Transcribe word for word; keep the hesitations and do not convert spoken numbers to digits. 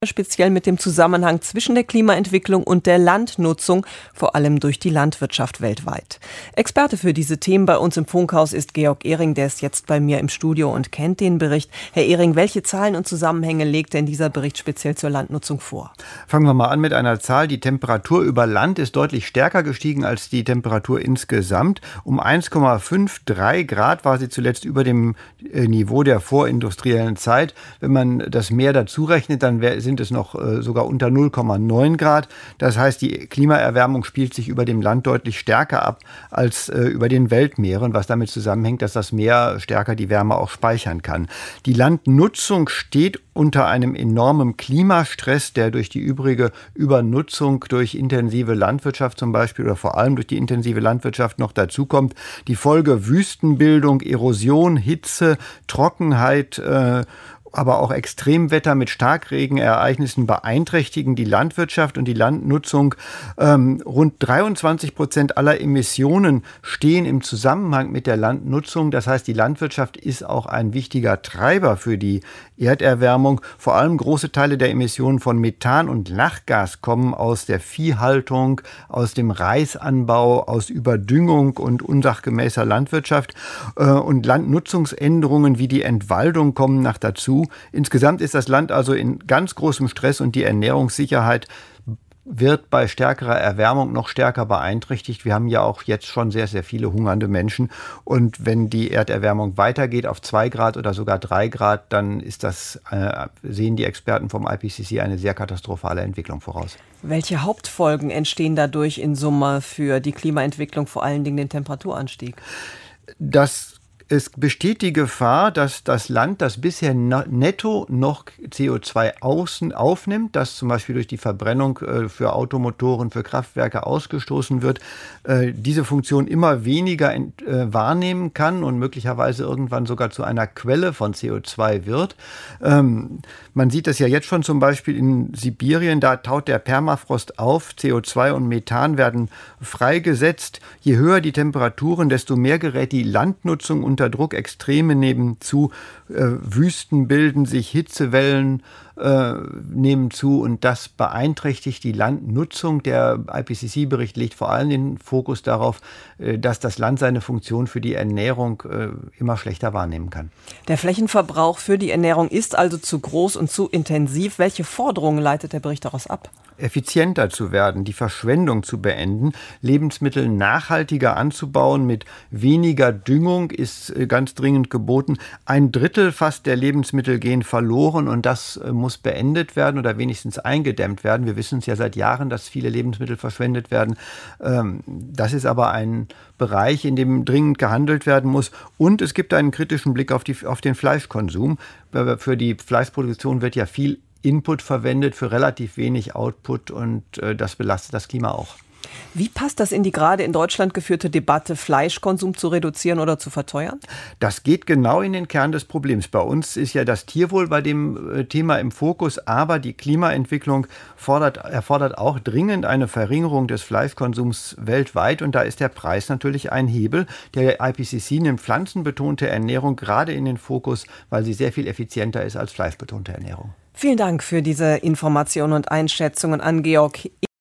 speziell mit dem Zusammenhang zwischen der Klimaentwicklung und der Landnutzung, vor allem durch die Landwirtschaft weltweit. Experte für diese Themen bei uns im Funkhaus ist Georg Ehring, der ist jetzt bei mir im Studio und kennt den Bericht. Herr Ehring, welche Zahlen und Zusammenhänge legt denn dieser Bericht speziell zur Landnutzung vor? Fangen wir mal an mit einer Zahl. Die Temperatur über Land ist deutlich stärker gestiegen als die Temperatur insgesamt. Um eins Komma dreiundfünfzig Grad war sie zuletzt über dem Niveau der vorindustriellen Zeit. Wenn man das Meer dazu rechnet, dann sind es noch äh, sogar unter null Komma neun Grad. Das heißt, die Klimaerwärmung spielt sich über dem Land deutlich stärker ab als äh, über den Weltmeeren, was damit zusammenhängt, dass das Meer stärker die Wärme auch speichern kann. Die Landnutzung steht unter einem enormen Klimastress, der durch die übrige Übernutzung durch intensive Landwirtschaft zum Beispiel oder vor allem durch die intensive Landwirtschaft noch dazukommt. Die Folge Wüstenbildung, Erosion, Hitze, Trockenheit, äh, aber auch Extremwetter mit Starkregenereignissen beeinträchtigen die Landwirtschaft und die Landnutzung. Ähm, rund dreiundzwanzig Prozent aller Emissionen stehen im Zusammenhang mit der Landnutzung. Das heißt, die Landwirtschaft ist auch ein wichtiger Treiber für die Erderwärmung. Vor allem große Teile der Emissionen von Methan und Lachgas kommen aus der Viehhaltung, aus dem Reisanbau, aus Überdüngung und unsachgemäßer Landwirtschaft. Äh, und Landnutzungsänderungen wie die Entwaldung kommen noch dazu. Insgesamt ist das Land also in ganz großem Stress und die Ernährungssicherheit wird bei stärkerer Erwärmung noch stärker beeinträchtigt. Wir haben ja auch jetzt schon sehr, sehr viele hungernde Menschen. Und wenn die Erderwärmung weitergeht auf zwei Grad oder sogar drei Grad, dann ist das, äh, sehen die Experten vom I P C C, eine sehr katastrophale Entwicklung voraus. Welche Hauptfolgen entstehen dadurch in Summe für die Klimaentwicklung, vor allen Dingen den Temperaturanstieg? Das Es besteht die Gefahr, dass das Land, das bisher netto noch C O zwei außen aufnimmt, das zum Beispiel durch die Verbrennung äh, für Automotoren, für Kraftwerke ausgestoßen wird, äh, diese Funktion immer weniger ent, äh, wahrnehmen kann und möglicherweise irgendwann sogar zu einer Quelle von C O zwei wird. Ähm, man sieht das ja jetzt schon zum Beispiel in Sibirien, da taut der Permafrost auf, C O zwei und Methan werden freigesetzt. Je höher die Temperaturen, desto mehr gerät die Landnutzung und unter Druck, Extreme nehmen zu, äh, Wüsten bilden sich, Hitzewellen äh, nehmen zu und das beeinträchtigt die Landnutzung. Der I P C C-Bericht legt vor allem den Fokus darauf, äh, dass das Land seine Funktion für die Ernährung äh, immer schlechter wahrnehmen kann. Der Flächenverbrauch für die Ernährung ist also zu groß und zu intensiv. Welche Forderungen leitet der Bericht daraus ab? Effizienter zu werden, die Verschwendung zu beenden, Lebensmittel nachhaltiger anzubauen, mit weniger Düngung ist ganz dringend geboten. Ein Drittel fast der Lebensmittel gehen verloren und das muss beendet werden oder wenigstens eingedämmt werden. Wir wissen es ja seit Jahren, dass viele Lebensmittel verschwendet werden. Das ist aber ein Bereich, in dem dringend gehandelt werden muss. Und es gibt einen kritischen Blick auf, die, auf den Fleischkonsum. Für die Fleischproduktion wird ja viel Input verwendet für relativ wenig Output und äh, das belastet das Klima auch. Wie passt das in die gerade in Deutschland geführte Debatte, Fleischkonsum zu reduzieren oder zu verteuern? Das geht genau in den Kern des Problems. Bei uns ist ja das Tierwohl bei dem äh, Thema im Fokus, aber die Klimaentwicklung fordert, erfordert auch dringend eine Verringerung des Fleischkonsums weltweit und da ist der Preis natürlich ein Hebel. Der I P C C nimmt pflanzenbetonte Ernährung gerade in den Fokus, weil sie sehr viel effizienter ist als fleischbetonte Ernährung. Vielen Dank für diese Informationen und Einschätzungen an Georg